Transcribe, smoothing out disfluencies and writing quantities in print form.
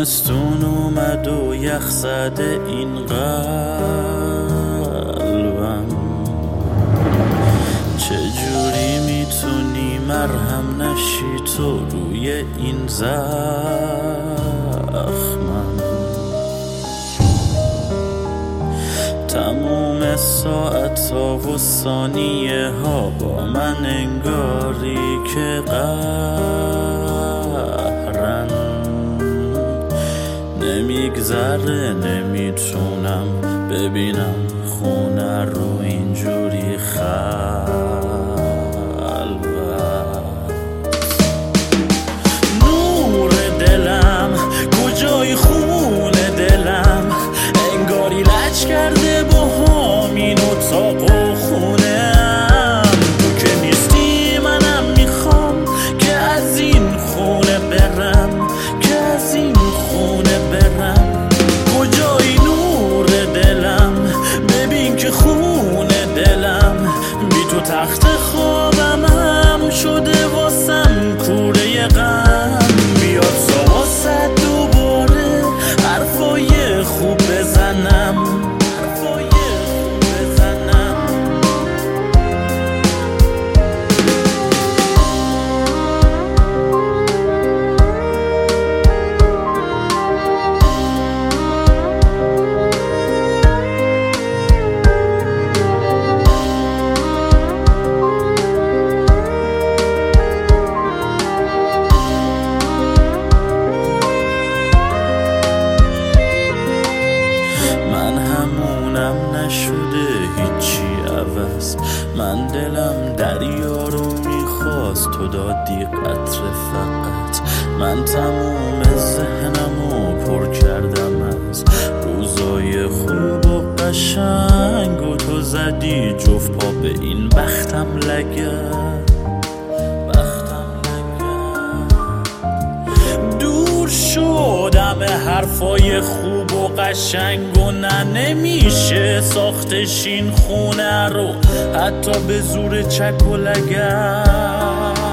زمستون اومد و یخ زده این قلبم، چجوری میتونی مرهم نشی تو روی این زخمم؟ تموم ساعت‌ها و ثانیه ها با من انگاری که قهرن، نمیگذره نمیتونم ببینم خونه رو اینجوری نور دلم کجای خونه دلم، انگاری لج کرده با همین اتاق و خونم. تو که نیستی منم میخوام که از این خونه برم، که از این خونه برم. کجای نور دلم، ببین که خونه دلم بی تو تخت خوابم هم شده واسم کوره غم. بیاد سوا صد دوباره حرفای خوب بزنم، حرفای خوب بزنم. نشده هیچی عوض، من دلم دریا رو میخواست تو دادی قطر فقط. من تموم ذهنمو پر کردم از روزای خوب و قشنگ و تو زدی جفت پا به این بختم لگد. دور شدم حرفای خوب و قشنگ و نه نمیشه ساختش این خونه رو حتی به زور چک و لگد.